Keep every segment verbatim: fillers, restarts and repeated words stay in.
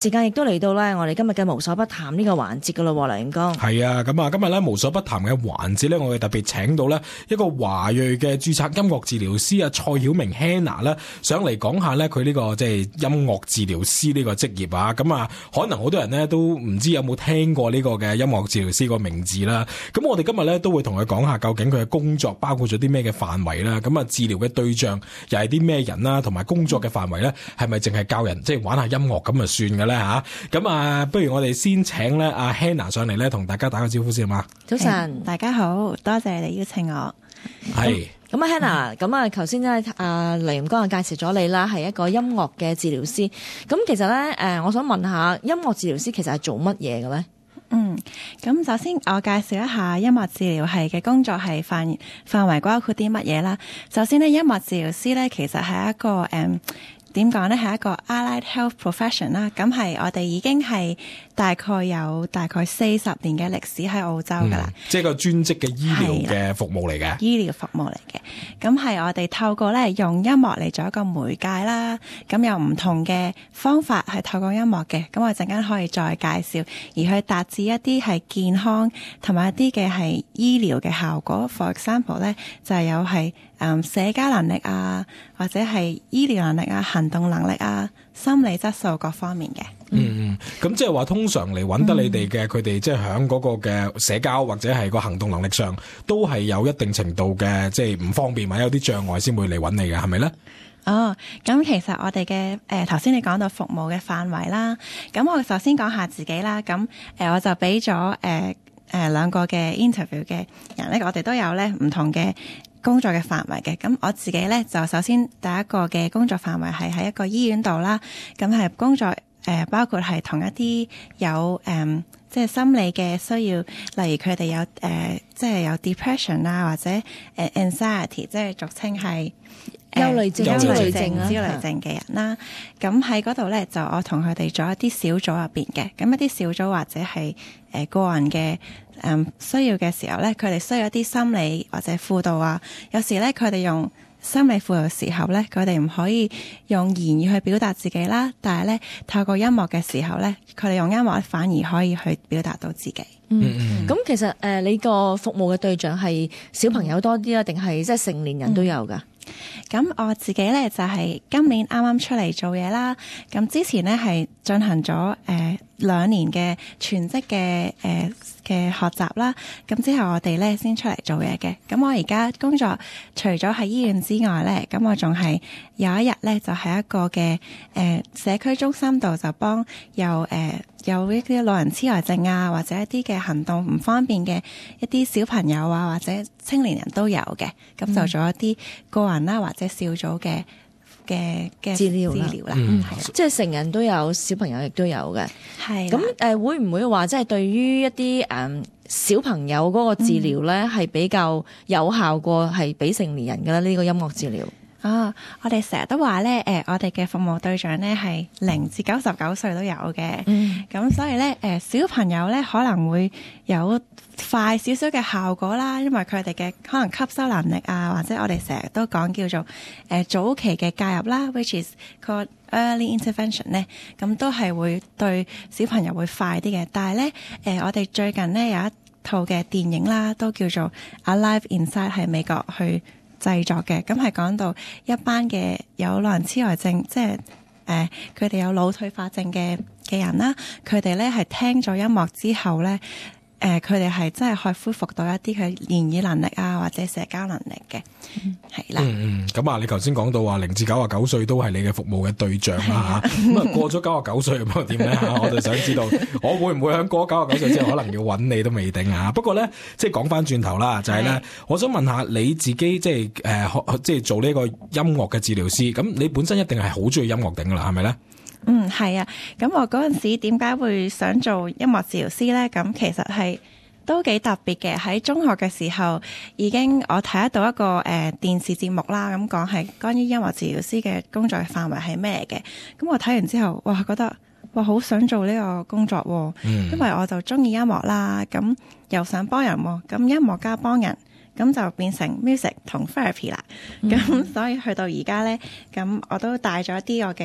時間亦都嚟到咧，我哋今日嘅無所不談呢個環節噶咯，梁永江。 係啊，咁啊，今日咧無所不談嘅環節咧，我哋特別請到咧一個華裔嘅註冊音樂治療師啊，蔡曉明 Hannah 咧，上嚟講下咧佢呢個即係音樂治療師呢個職業啊。咁啊，可能好多人咧都唔知有冇聽過呢個嘅音樂治療師個名字啦。咁我哋今日咧都會同佢講下究竟佢嘅工作包括咗啲咩嘅範圍啦。咁啊，治療嘅對象又係啲咩人啦，同埋工作嘅範圍咧係咪淨係教人即係玩下音樂咁啊算嘅咧吓？咁啊，不如我哋先請咧阿 Hannah 上嚟咧，同大家打個招呼先好嘛？ 早晨， 大家好，多謝你邀請我。 係咁啊 Hannah，咁啊頭先咧阿梁永江介紹咗你啦，係一個音樂嘅治療師。咁其實咧誒，我想問下音樂治療師其實係做乜嘢嘅咧？ 嗯，咁首先我介紹一下音樂治療系嘅工作係範範圍包括啲乜嘢啦。首先呢，音樂治療師咧其實係一個誒點講咧，係一個 allied health profession 啦。咁係我哋已經係大概有大概四十年嘅歷史喺澳洲噶啦、嗯， 即係個專職嘅醫療嘅服務嚟嘅， 醫療服務嚟嘅。咁係我哋透過咧用音樂嚟做一個媒介啦。咁有唔同嘅方法係透過音樂嘅。咁我陣間可以再介紹，而去達至一啲係健康同埋一啲嘅係醫療嘅效果。For example 咧，就係有係誒社交能力啊，或者係醫療能力啊、行動能力啊、心理質素各方面嘅。 嗯嗯，咁即係話通常嚟揾得你哋嘅，佢哋即係響嗰個嘅社交或者係個行動能力上，都係有一定程度嘅即係唔方便或者有啲障礙先會嚟揾你嘅，係咪咧？ 哦，咁其實我哋嘅誒頭先你講到服務嘅範圍啦，咁我首先講下自己啦。咁誒、呃、我就俾咗誒誒兩個嘅 interview 嘅人咧，我哋都有咧唔同嘅工作嘅範圍嘅。咁我自己咧就首先第一個嘅工作範圍係喺一個醫院度啦。咁係工作誒、呃、包括係同一啲有誒、呃、即係心理嘅需要，例如佢哋有誒、呃、即係有 depression 啊，或者誒 anxiety， 即係俗稱係憂慮症、 憂慮症、 焦焦慮症嘅人啦。咁喺嗰度咧，就我同佢哋做一啲小組入邊嘅。咁一啲小組或者係誒、呃、個人嘅誒、嗯、需要嘅時候咧，佢哋需要一啲心理或者輔導啊。有時咧，佢哋用心理輔導嘅時候咧，佢哋唔可以用言語去表達自己啦。但係咧，透過音樂嘅時候咧，佢哋用音樂反而可以去表達到自己。 嗯，咁、嗯、其實誒、呃，你個服務嘅對象係小朋友多啲啊，定係即係成年人都有噶？ 咁、嗯、我自己咧就係、是、今年啱啱出嚟做嘢啦。咁之前咧係進行咗誒兩年嘅全職嘅誒嘅學習啦。咁之後我哋咧先出嚟做嘢嘅。咁我而家工作除咗喺醫院之外咧，咁我仲係有一日咧就喺、是、一個嘅誒、呃、社區中心度就幫有誒。呃有一啲老人痴呆症啊，或者一啲嘅行動唔方便嘅一啲小朋友啊，或者青年人都有嘅，咁、嗯、就做一啲個人啦、啊，或者小組嘅嘅嘅治療啦， 治療啦， 嗯， 係即係成人都有，小朋友亦都有嘅， 係。 咁誒、呃，會唔會話即係對於一啲誒、嗯、小朋友嗰個治療咧，係、嗯、比較有效過係俾成年人嘅咧？呢、這個音樂治療？ 哦，我哋成日都話咧，誒、呃，我哋嘅服務對象咧係零至九十九歲都有嘅，嗯，咁所以咧，誒、呃，小朋友咧可能會有快少少嘅效果啦，因為佢哋嘅可能吸收能力啊，或者我哋成日都講叫做誒、呃、早期嘅介入啦 ，which is called early intervention 咧，咁都係會對小朋友會快啲嘅。但係咧，誒、呃，我哋最近咧有一套嘅電影啦，都叫做 Alive Inside， 喺美國去製作嘅，咁係講到一班嘅有老人痴呆症，即係誒佢哋有腦退化症嘅嘅人啦，佢哋咧係聽咗音樂之後咧。誒佢哋係真係可以恢復到一啲佢言語能力啊，或者社交能力嘅，係、嗯、啦。 嗯嗯，咁啊，你頭先講到話零至九十九歲都係你嘅服務嘅對象啦嚇，咁啊過咗九十九歲咁啊點咧嚇？我就想知道，我會唔會喺過九十九歲之後可能要揾你都未定啊？不過咧，即係講翻轉頭啦，就係、是、咧，我想問下你自己，即係誒即係做呢個音樂嘅治療師，咁你本身一定係好中意音樂定㗎啦，係咪咧？ 嗯，係啊，咁我嗰陣時點解會想做音樂治療師咧？咁其實係都幾特別嘅。喺中學嘅時候，已經我睇得到一個誒、呃、電視節目啦，咁講係關於音樂治療師嘅工作範圍係咩嘅。咁我睇完之後，哇，覺得哇好想做呢個工作喎、嗯，因為我就中意音樂啦，咁又想幫人喎，咁音樂加幫人。咁就變成 music 同 therapy 啦。咁、嗯、所以去到而家咧，咁我都帶咗一啲我嘅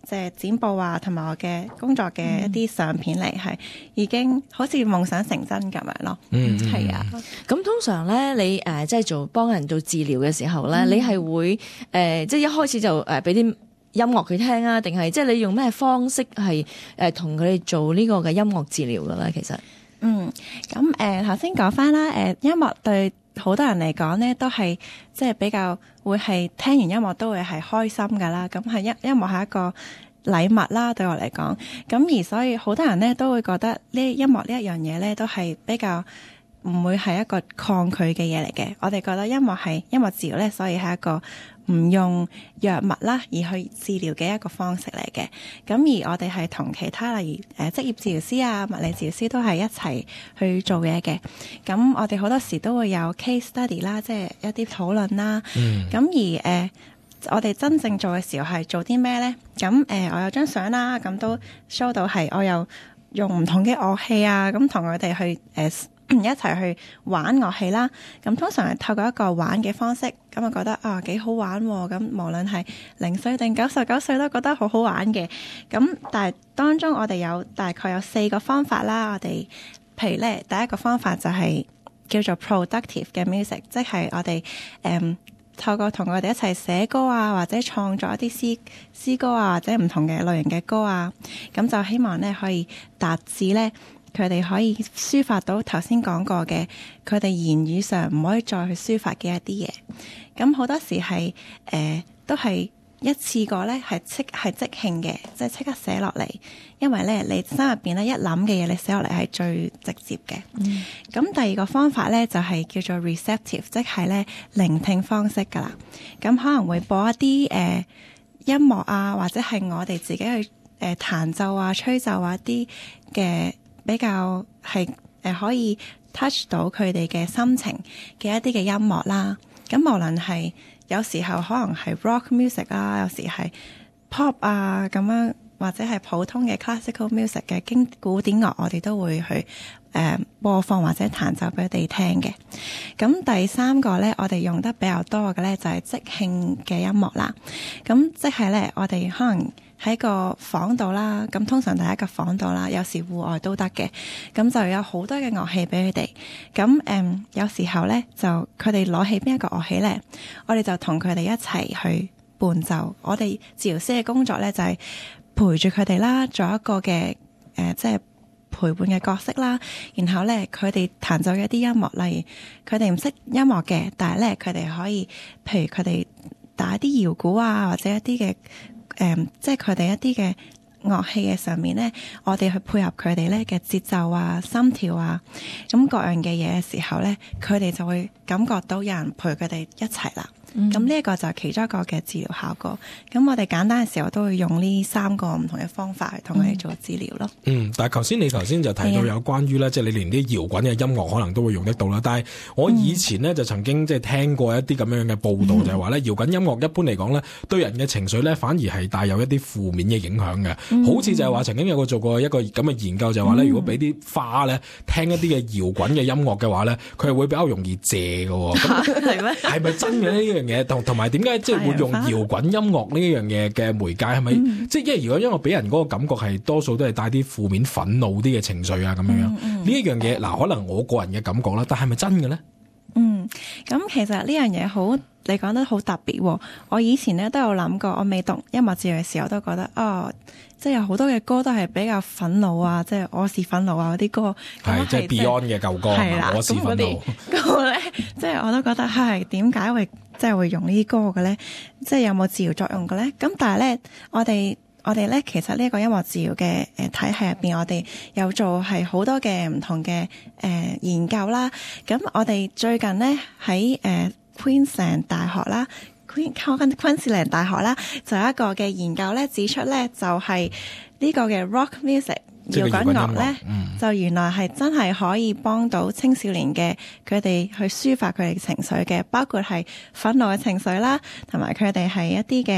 即係剪報啊，同埋我嘅工作嘅一啲相片嚟，係、嗯、已經好似夢想成真咁樣咯。 嗯， 係啊。 咁通常咧，你誒、呃、即係做幫人做治療嘅時候咧，嗯、你係會誒、呃、即係一開始就誒俾啲音樂佢聽啊，定係即係你用咩方式係誒同佢哋做呢個嘅音樂治療嘅咧？其實， 嗯，咁誒頭先講翻啦，誒、呃、音樂對好多人嚟講咧，都係即係比較會係聽完音樂都會係開心噶啦。咁係音音樂係一個禮物啦，對我嚟講。咁而所以好多人咧都會覺得呢音樂呢一樣嘢咧，都係比較唔會係一個抗拒嘅嘢嚟嘅。我哋覺得音樂係音樂治療咧，所以係一個唔用藥物啦而去治療嘅一個方式嚟嘅。咁而我哋係同其他例如誒職業治療師啊、物理治療師都係一齊去做嘢嘅。咁我哋好多時都會有 case study 啦，即係一啲討論啦。咁、嗯、而誒、呃、我哋真正做嘅時候係做啲咩咧？咁誒、呃、我有張相啦，咁都 show 到係我有用唔同嘅樂器啊，咁同佢哋去誒、呃一齊去玩樂器啦，咁通常係透過一個玩嘅方式，咁我覺得啊幾好玩喎，咁無論係零歲定九十九歲都覺得好好玩嘅。咁但係當中我哋有大概有四個方法啦，我哋譬如咧第一個方法就係叫做 productive 嘅 music， 即係我哋誒、嗯、透過同佢哋一齊寫歌啊，或者創作一啲詩詩歌啊，或者唔同嘅類型嘅歌啊，咁就希望咧可以達至咧。佢哋可以抒發到頭先講過嘅，佢哋言語上唔可以再去抒發嘅一啲嘢。咁好多時係誒、呃、都係一次過咧，係即係即興嘅，即係即刻寫落嚟。因為咧，你心入邊咧一諗嘅嘢，你寫落嚟係最直接嘅。咁、嗯、第二個方法咧就係、是、叫做 receptive， 即係咧聆聽方式噶啦。咁可能會播一啲誒、呃、音樂啊，或者係我哋自己去誒、呃、彈奏啊、吹奏啊啲嘅。比較係誒、呃、可以 touch 到佢哋嘅心情嘅一啲嘅音樂啦，咁無論係有時候可能係 rock music 啊，有時係 pop 啊咁樣，或者係普通嘅 classical music 嘅經古典樂，我哋都會去誒、呃、播放或者彈奏俾佢哋聽嘅。咁第三個咧，我哋用得比較多嘅咧就係、是、即興嘅音樂啦。咁即係咧，我哋可能喺個房度啦，咁通常第一個房度啦，有時戶外都得嘅，咁就有好多嘅樂器俾佢哋。咁誒、嗯，有時候咧就佢哋攞起邊一個樂器咧，我哋就同佢哋一齊去伴奏。我哋治療師嘅工作咧就係、是、陪住佢哋啦，做一個嘅誒、呃，即係陪伴嘅角色啦。然後咧，佢哋彈奏一啲音樂，例如佢哋唔識音樂嘅，但係咧佢哋可以，譬如佢哋打一啲搖鼓啊，或者一啲嘅。誒、嗯，即係佢哋一啲嘅樂器嘅上面咧，我哋去配合佢哋咧嘅節奏啊、心跳啊，咁各樣嘅嘢嘅時候咧，佢哋就會感覺到有人陪佢哋一齊啦。咁呢一個就係其中一個嘅治療效果。咁我哋簡單嘅時候都會用呢三個唔同嘅方法去同佢哋做治療咯。嗯， 但係頭先你頭先就提到有關於咧，即係你連啲搖滾嘅音樂可能都會用得到啦。但係我以前咧就曾經即係聽過一啲咁樣嘅報道，嗯、就係話咧搖滾音樂一般嚟講咧，對人嘅情緒咧反而係帶有一啲負面嘅影響嘅。嗯、好似就係話曾經有個做過一個咁嘅研究，就係話咧，如果俾啲花咧聽一啲嘅搖滾嘅音樂嘅話咧，佢係會比較容易謝嘅。 係咩？ 係咪真嘅呢？嘢同同埋點解即係會用搖滾音樂呢一樣嘢嘅媒介係咪？即係因為如果因為俾人嗰個感覺係多數都係帶啲負面憤怒啲嘅情緒啊咁樣樣，呢一樣嘢嗱可能我個人嘅感覺啦，但係咪真嘅咧？ 嗯，咁其實呢樣嘢好，你講得好特別喎。我以前咧都有諗過，我未讀音樂治療嘅時候都覺得哦，即係有好多嘅歌都係比較憤怒啊，即係我是憤怒啊嗰啲歌， 係即係 Beyond 嘅舊歌，係啦，我是憤怒歌咧，即係我都覺得係點解會即係會用呢啲歌嘅咧？即係有冇治療作用嘅咧？咁但係咧，我哋我哋咧其實呢一個音樂治療嘅誒體系入邊，我哋有做係好多嘅唔同嘅誒、呃、研究啦。咁我哋最近咧喺誒 Queensland 大學啦 Queen Queensland 大學啦，就有一個嘅研究咧指出咧，就係、是、呢個嘅 rock music 搖滾樂咧，嗯、就原來係真係可以幫到青少年嘅佢哋去抒發佢哋嘅情緒嘅，包括係憤怒嘅情緒啦，同埋佢哋係一啲嘅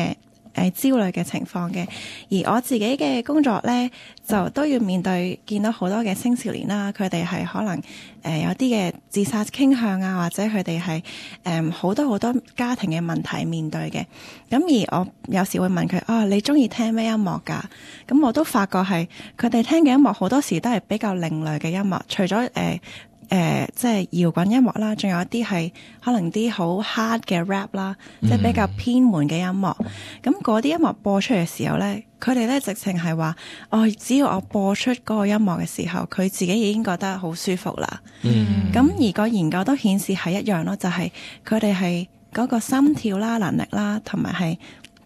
誒焦慮嘅情況嘅。而我自己嘅工作咧，就都要面對見到好多嘅青少年啦，佢哋係可能誒、呃、有啲嘅自殺傾向啊，或者佢哋係誒好多好多家庭嘅問題面對嘅。咁而我有時會問佢啊，你中意聽咩音樂㗎？咁我都發覺係佢哋聽嘅音樂好多時都係比較另類嘅音樂，除咗誒。呃誒、呃，即係搖滾音樂啦，仲有一啲係可能啲好 hard 嘅 rap 啦，即係比較偏門嘅音樂。咁嗰啲音樂播出嘅時候咧，佢哋咧直情係話：哦，只要我播出嗰個音樂嘅時候，佢自己已經覺得好舒服啦。嗯，咁而個研究都顯示係一樣咯，就係佢哋係嗰個心跳啦、能力啦，同埋係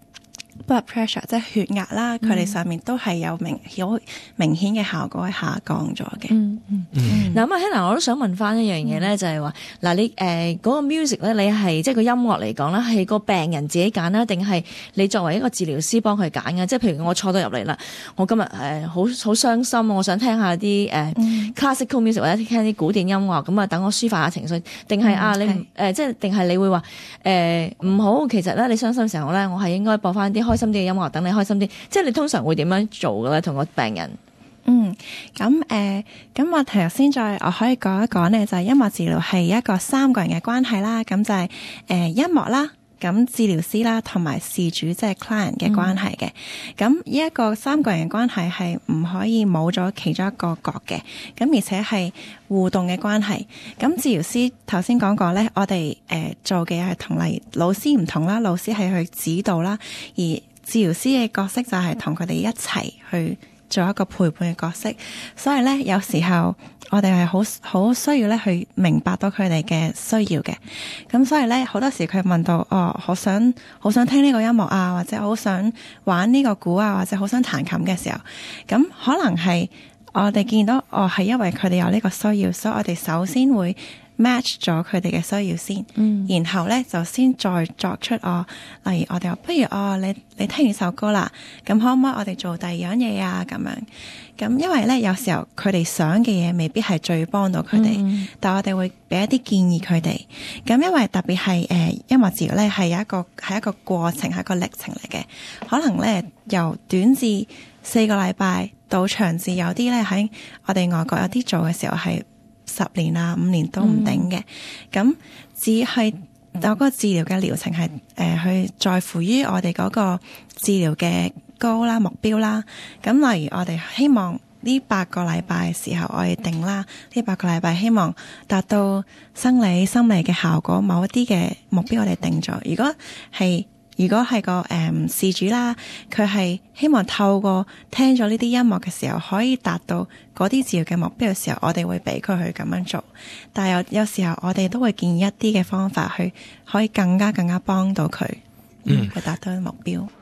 blood pressure 即係血壓啦，佢哋上面都係有明好明顯嘅效果係下降咗嘅。 嗯嗯嗯。嗱咁啊 Hannah， 我都想問翻一樣嘢咧，就係話嗱，你誒嗰、呃那個 music 咧，你係即係個音樂嚟講啦，係個病人自己揀啦，定係你作為一個治療師幫佢揀嘅？即係譬如我坐到入嚟啦，我今日誒好好傷心，我想聽下啲誒、呃嗯、classical music 或者聽啲古典音樂，咁啊等我抒發下情緒，定係、嗯、啊你誒、呃、即係定係你會話誒唔好？其實咧你傷心時候咧，我係應該播翻啲開心啲嘅音樂，等你開心啲。即係你通常會點樣做嘅咧？同個病人？ 嗯，咁誒，咁、呃、我頭先再我可以講一講咧，就係、是、音樂治療係一個三個人嘅關係啦。咁就係、是、誒、呃、音樂啦，咁治療師啦，同埋事主即係 client 嘅關係嘅。咁呢一個三個人嘅關係係唔可以冇咗其中一個角嘅。咁而且係互動嘅關係。咁治療師頭先講過咧，我哋誒、呃、做嘅係同例老師唔同啦，老師係去指導啦，而治療師嘅角色就係同佢哋一齊去做一個陪伴嘅角色，所以咧有時候我哋係好好需要咧去明白到佢哋嘅需要嘅。咁所以咧好多時佢問到哦，好想好想聽呢個音樂啊，或者好想玩呢個鼓啊，或者好想彈琴嘅時候，咁可能係我哋見到哦係因為佢哋有呢個需要，所以我哋首先會match 咗佢哋嘅需要先，嗯、然後咧就先再作出哦，例如我哋話不如哦，你你聽完首歌啦，咁可唔可以我哋做第二樣嘢啊？咁樣咁，因為咧有時候佢哋想嘅嘢未必係最幫到佢哋，嗯、但係我哋會俾一啲建議佢哋。咁因為特別係誒、呃、音樂治療咧係有一個係一個過程，係一個歷程嚟嘅，可能咧由短至四個禮拜到長至有啲咧喺我哋外國有啲做嘅時候係十年啊，五年都唔定嘅。咁、嗯、只係有嗰個治療嘅療程係誒、呃、去在乎於我哋嗰個治療嘅高啦目標啦。咁例如我哋希望呢八個禮拜嘅時候我哋定啦，呢八個禮拜希望達到生理心理嘅效果，某一啲嘅目標我哋定咗。如果係如果係個誒、嗯、事主啦，佢係希望透過聽咗呢啲音樂嘅時候，可以達到嗰啲治療嘅目標嘅時候，我哋會俾佢去咁樣做。但係有有時候我哋都會建議一啲嘅方法去可以更加更加幫到佢，嗯，去達到目標。嗯、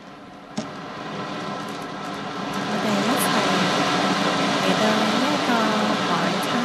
我哋一齊嚟到呢個海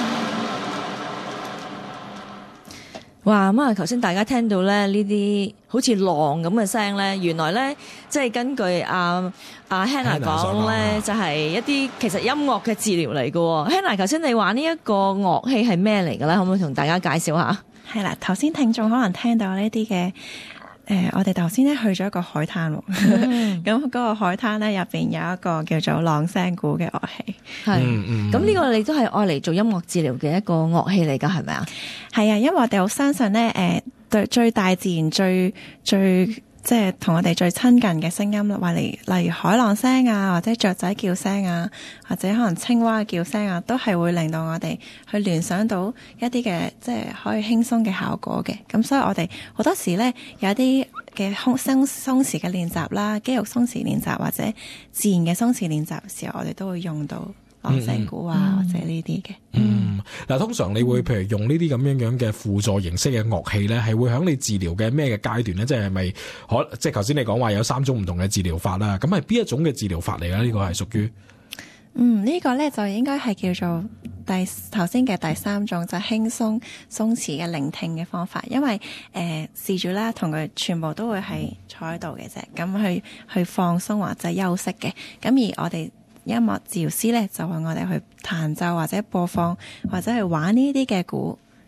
灘。 哇！咁啊，頭先大家聽到咧呢啲好似浪咁嘅聲咧，原來咧即係根據阿阿 Hannah 講咧，就係一啲其實音樂嘅治療嚟嘅。Hannah 頭先你話呢一個樂器係咩嚟嘅咧？可唔可以同大家介紹下？ 係啦，頭先聽眾可能聽到呢啲嘅。誒、呃，我哋頭先咧去咗一個海灘，咁嗰、嗯、個海灘咧入邊有一個叫做浪聲鼓嘅樂器， 係，咁呢個你都係愛嚟做音樂治療嘅一個樂器嚟噶，係咪啊？係啊，因為我哋好相信咧，誒、呃，對最大自然最最即係同我哋最親近嘅聲音啦，話嚟例如海浪聲啊，或者雀仔叫聲啊，或者可能青蛙嘅叫聲啊，都係會令到我哋去聯想到一啲嘅即係可以輕鬆嘅效果嘅。咁所以我哋好多時咧有一啲嘅鬆鬆鬆弛嘅練習啦，肌肉鬆弛練習或者自然嘅鬆弛練習嘅時候，我哋都會用到浪聲鼓啊，嗯、或者呢啲嘅。 嗯，嗱，通常你會譬如用呢啲咁樣樣嘅輔助形式嘅樂器咧，係會響你治療嘅咩嘅階段咧？即係咪可即係頭先你講話有三種唔同嘅治療法啦？咁係邊一種嘅治療法嚟咧？呢、這個係屬於嗯、這個、呢個咧就應該係叫做第頭先嘅第三種，就係、是、輕鬆鬆弛嘅聆聽嘅方法。因為誒、呃、事主啦同佢全部都會係坐喺度嘅啫，咁去去放鬆或者休息嘅。咁而我哋音樂治療師咧就為我哋去彈奏或者播放或者去玩呢啲嘅鼓，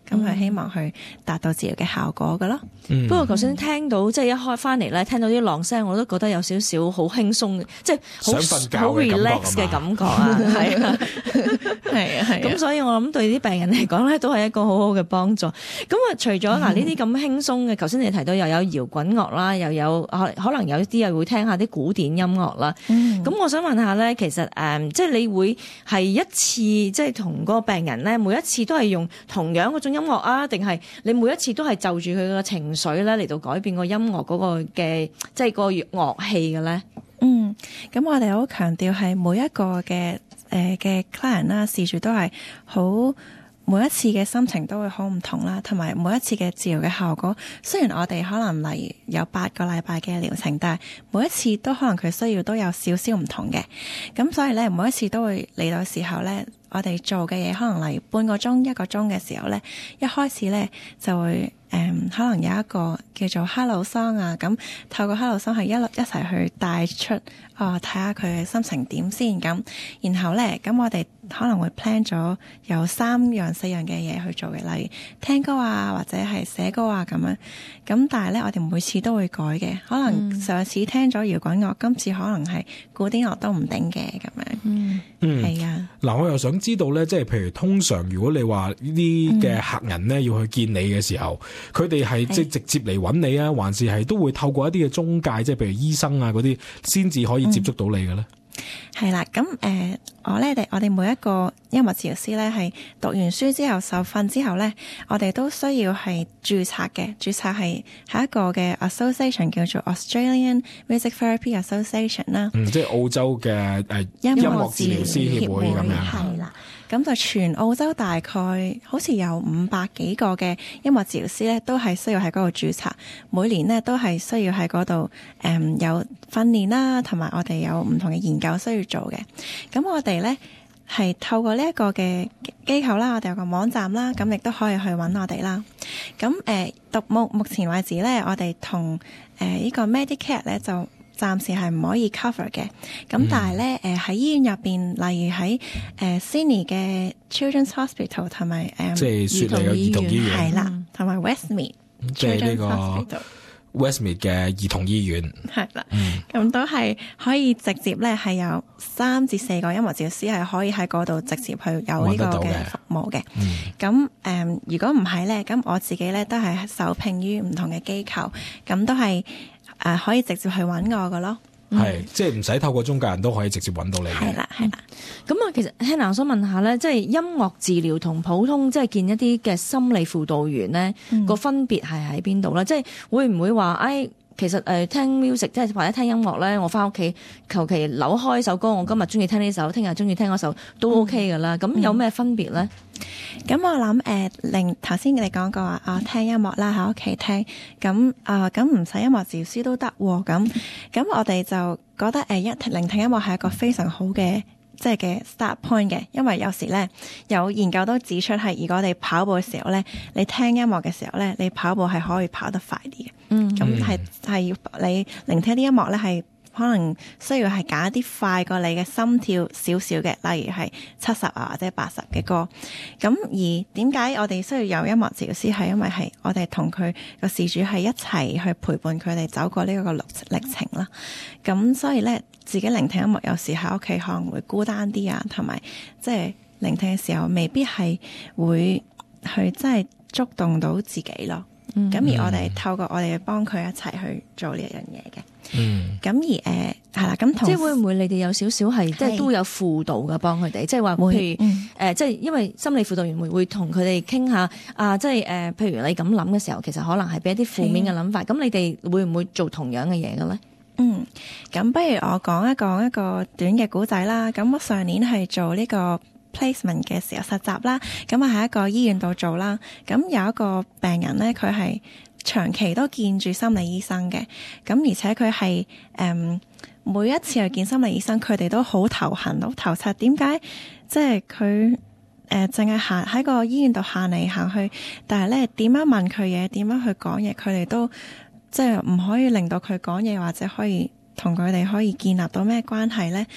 咁係希望去達到治療嘅效果嘅咯。 嗯、不過頭先聽到即係一開翻嚟咧，聽到啲浪聲，我都覺得有少少好輕鬆，即係好好 relax 嘅感覺啊，係啊，係啊，係。咁所以我諗對啲病人嚟講咧，都係一個好好嘅幫助。咁啊，除咗嗱呢啲咁輕鬆嘅，頭先你提到又有搖滾樂啦，又有可可能有啲又會聽下啲古典音樂啦。咁、嗯、我想問下咧，其實誒、嗯，即係你會係一次即係同個病人咧，每一次都係用同樣嗰種音樂啊，定係你每一次都係就住佢個情緒咧嚟到改變個音樂嗰個嘅即係個樂器嘅咧？ 嗯，咁我哋好強調係每一個嘅誒嘅 client 啦，事主都係好。每一次嘅心情都會好唔同啦，同埋每一次嘅治療嘅效果，雖然我哋可能例如有八個禮拜嘅療程，但係每一次都可能佢需要都有少少唔同嘅。咁所以咧，每一次都會嚟到時候咧，我哋做嘅嘢可能例如半個鐘一個鐘嘅時候咧，一開始咧就會誒、嗯、可能有一個叫做 Hello Song 啊，咁透過 Hello Song 係一路一齊去帶出啊，睇下佢嘅心情點先咁，然後咧咁我哋可能會 plan 咗有三樣四樣嘅嘢去做嘅，例如聽歌啊或者係寫歌啊咁樣。咁但係咧我哋每次都會改嘅，可能上次聽咗搖滾樂，今次可能係古典樂都唔定嘅咁樣。嗯，係啊。 嗱，我又想知道咧，即係譬如通常如果你話呢啲嘅客人咧要去見你嘅時候，佢哋係即係直接嚟揾你啊，還是係都會透過一啲嘅中介，即係譬如醫生啊嗰啲，先至可以接觸到你嘅咧？ 係啦，咁誒、呃，我咧哋我哋每一個音樂治療師咧，係讀完書之後受訓之後咧，我哋都需要係註冊嘅，註冊係係一個嘅 association 叫做 Australian Music Therapy Association 啦。嗯， 即係澳洲嘅誒、呃、音樂治療師協會咁樣。 係啦，咁就全澳洲大概好似有五百幾個嘅音樂治療師咧，都係需要喺嗰度註冊，每年咧都係需要喺嗰度誒有訓練啦，同埋我哋有唔同嘅研究需要做嘅。咁我哋咧係透過呢一個嘅機構啦，我哋有個網站啦，咁亦都可以去揾我哋啦。咁誒，到目目前為止咧，我哋同誒呢個 Medicare 咧就暫時係唔可以 cover 嘅。咁但係咧誒喺醫院入邊，例如喺誒 Sydney 嘅 Children's Hospital 同埋誒即係雪梨嘅兒童醫院係啦，同埋 Westmead 即係呢個 Westmead 嘅兒童醫院係啦，咁、嗯、都係可以直接咧係有三至四個音樂治療師係可以喺嗰度直接去有呢個嘅服務嘅。咁誒、嗯，如果唔係咧，咁我自己咧都係受聘於唔同嘅機構，咁都係誒、呃、可以直接去揾我噶咯。 係、嗯，即係唔使透過中介人都可以直接揾到你嘅。 係啦，係啦。 咁啊，其實 Hannah 我想問下咧，即係音樂治療同普通即係見一啲嘅心理輔導員咧，個、嗯、分別係喺邊度咧？即係會唔會話，誒，其實誒聽 music 即係或者聽音樂咧，我翻屋企求其扭開首歌，我今日中意聽呢首，聽日中意聽嗰首都 OK 噶啦。咁、嗯、有咩分別咧？ 咁、嗯、我諗誒，令頭先你講過話啊，聽音樂啦喺屋企聽，咁啊咁唔使音樂治療師都得喎。咁咁我哋就覺得誒，一、呃、聆聽音樂係一個非常好嘅即係嘅 start point 嘅，因為有時咧有研究都指出係，如果我哋跑步嘅時候咧，你聽音樂嘅時候咧，你跑步係可以跑得快啲嘅。嗯，咁係係要你聆聽啲音樂咧係。可能需要係揀一啲快過你嘅心跳少少嘅，例如係七十啊或者八十嘅歌。咁而點解我哋需要有音樂治療師？係因為係我哋同佢個事主係一齊去陪伴佢哋走過呢個歷歷程啦。咁所以咧，自己聆聽音樂有時喺屋企可能會孤單啲啊，同埋即係聆聽嘅時候未必係會去真係觸動到自己咯。咁、嗯、而我哋透過我哋幫佢一齊去做呢一樣嘢嘅。嗯，咁而誒係啦，咁、呃、 即係會唔會你哋有少少係即係都有輔導嘅幫佢哋，即係話譬如誒、嗯呃，即係因為心理輔導員會會同佢哋傾下啊，即係誒、呃，譬如你咁諗嘅時候，其實可能係俾一啲負面嘅諗法，咁你哋會唔會做同樣嘅嘢嘅咧？ 嗯，咁不如我講一講一個短嘅古仔啦。咁我上年係做呢個 placement 嘅時候實習啦，咁啊喺一個醫院度做啦。咁有一個病人咧，佢係長期都見住心理醫生嘅，咁而且佢係誒每一次去見心理醫生，佢哋都好頭痕，好頭柒。點解即係佢誒淨係行喺個醫院度行嚟行去，但係咧點樣問佢嘢，點樣去講嘢，佢哋都即係唔可以令到佢講嘢，或者可以同佢哋可以建立到咩關係咧？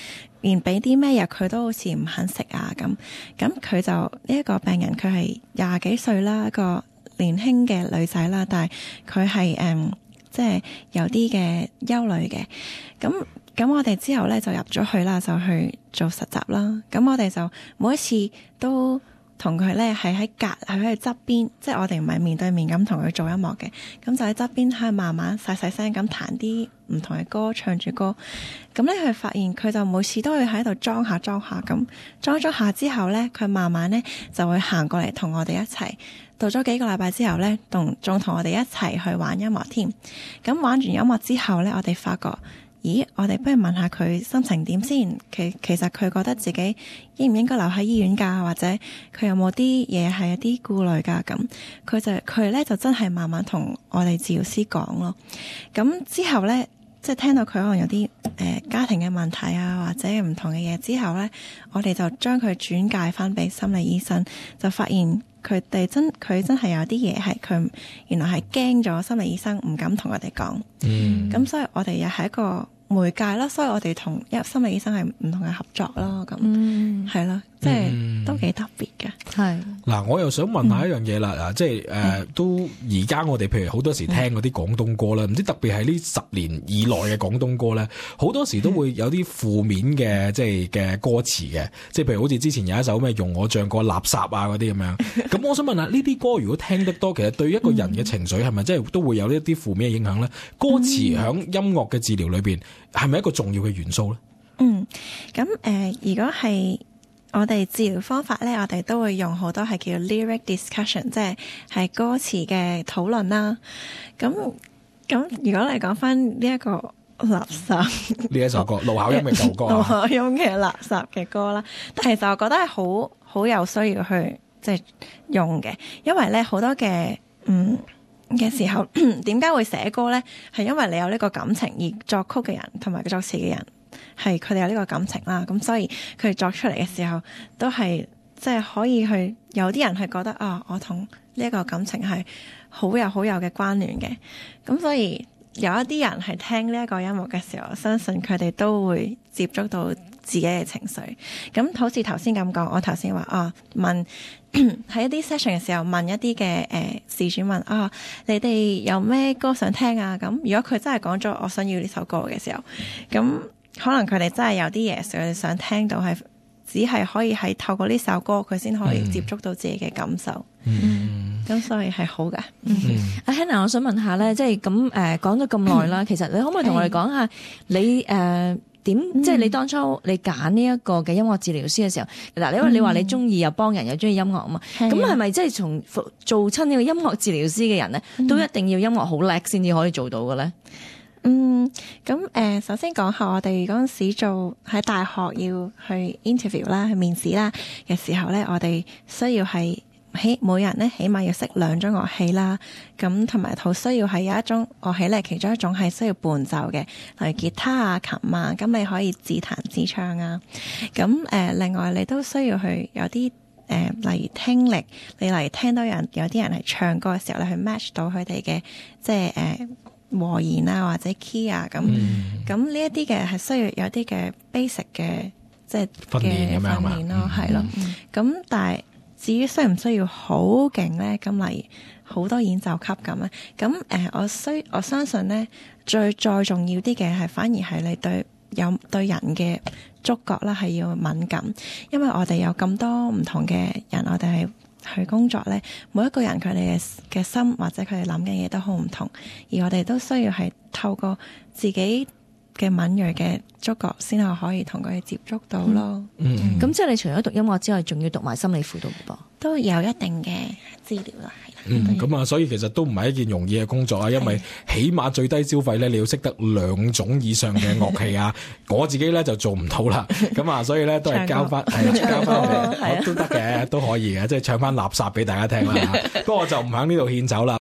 連俾啲咩藥佢都好似唔肯食啊咁。咁佢就呢一個病人，佢係廿幾歲啦，一個年輕嘅女仔啦，但係佢係誒即係有啲嘅憂慮嘅。咁咁我哋之後咧就入咗去啦，就去做實習啦。咁我哋就每一次都同佢咧係喺隔係喺佢側邊，即係我哋唔係面對面咁同佢做音樂嘅，咁就喺側邊喺度慢慢細細聲咁彈啲唔同嘅歌，唱住歌。咁咧佢發現佢就每次都會喺度裝下裝下咁，裝咗下之後咧，佢慢慢咧就會行過嚟同我哋一齊。到咗幾個禮拜之後咧，同仲同我哋一齊去玩音樂添。咁玩完音樂之後咧，我哋發覺，咦，我哋不如問下佢心情點先。其其實佢覺得自己應唔應該留喺醫院㗎，或者佢有冇啲嘢係有啲顧慮㗎咁。佢就佢咧就真係慢慢同我哋治療師講咯。咁之後咧，即係聽到佢可能有啲誒、呃、家庭嘅問題啊，或者唔同嘅嘢之後咧，我哋就將佢轉介翻俾心理醫生，就發現佢哋真佢真係有啲嘢係佢原來係驚咗心理醫生唔敢同我哋講。嗯，咁所以我哋又係一個媒介啦，所以我哋同一心理醫生係唔同嘅合作咯。咁係咯，即係、嗯、都幾特別嘅。係嗱，我又想問下一樣嘢啦，嗱、嗯，即係誒、呃，都而家我哋譬如好多時聽嗰啲廣東歌啦，唔、嗯、知特別係呢十年以內嘅廣東歌咧，好多時都會有啲負面嘅即係嘅歌詞嘅，即係譬如好似之前有一首咩用我像個垃圾啊嗰啲咁樣。咁我想問下，呢啲歌如果聽得多，其實對一個人嘅情緒係咪真係都會有一啲負面嘅影響咧？歌詞響音樂嘅治療裏邊係咪一個重要嘅元素咧？ 嗯，咁誒、呃，如果係我哋治療方法咧，我哋都會用好多係叫 lyric discussion，即係係歌詞嘅討論啦。咁咁，如果你講翻呢一個垃圾呢一首歌，盧巧音嘅舊歌， 盧巧音嘅垃圾嘅歌啦，但係其實我覺得係好好有需要去即係用嘅，因為咧好多嘅嗯嘅時候，點解會寫歌咧？係因為你有呢個感情，而作曲嘅人同埋作詞嘅人係佢哋有呢個感情啦。咁所以佢哋作出嚟嘅時候，都係即係可以去有啲人係覺得啊，我同呢一個感情係好有好有嘅關聯嘅。咁所以有一啲人係聽呢一個音樂嘅時候，我相信佢哋都會接觸到自己嘅情緒。咁好似頭先咁講，我頭先話啊問。喺一啲 session 嘅時候問一啲嘅誒事主問啊，你哋有咩歌想聽啊？咁如果佢真係講咗我想要呢首歌嘅時候，咁可能佢哋真係有啲嘢佢哋想聽到係只係可以係透過呢首歌佢先可以接觸到自己嘅感受。嗯，咁所以係好㗎。 阿 Hannah，我想問下咧，即係咁誒講咗咁耐啦，其實你可唔可以同我哋講下你誒？呃點即係你當初你揀呢一個嘅音樂治療師嘅時候，嗱、嗯，因為你話你中意又幫人又中意音樂啊嘛，咁係咪即係從做親呢個音樂治療師嘅人咧，嗯、都一定要音樂好叻先至可以做到嘅咧？ 嗯，咁誒、呃，首先講下我哋嗰陣時做喺大學要去 interview 啦，去面試啦嘅時候咧，我哋需要係。起每人咧，起碼要識兩種樂器啦，咁同埋好需要係有一種樂器咧，其中一種係需要伴奏嘅，例如吉他啊、琴啊，咁你可以自彈自唱啊。咁誒、呃，另外你都需要去有啲誒、呃，例如聽力，你例如聽到人有啲人係唱歌嘅時候，你去 match 到佢哋嘅即係誒、呃、和弦啊或者 key 啊咁。咁呢一啲嘅係需要有啲嘅 basic 嘅即係訓練咁樣嘛， 咯，係咯。咁但係。至於需唔需要好勁咧？咁例如好多演奏級咁咧，咁誒、呃，我需我相信咧，最再重要啲嘅係反而係你對有對人嘅觸覺啦，係要敏感，因為我哋有咁多唔同嘅人，我哋係去工作咧，每一個人佢哋嘅嘅心或者佢哋諗嘅嘢都好唔同，而我哋都需要係透過自己嘅敏銳嘅觸覺，先係可以同佢哋接觸到咯。 嗯，咁、嗯、即係你除咗讀音樂之外，仲要讀埋心理輔導噃， 都有一定嘅資料啦。 嗯，咁啊，所以其實都唔係一件容易嘅工作啊，因為起碼最低消費咧，你要識得兩種以上嘅樂器啊。我自己咧就做唔到啦，咁啊，所以咧都係交翻，係啊，交翻我哋都得嘅，都可以嘅，即係唱翻垃圾俾大家聽啦。不過我就唔喺呢度獻醜啦。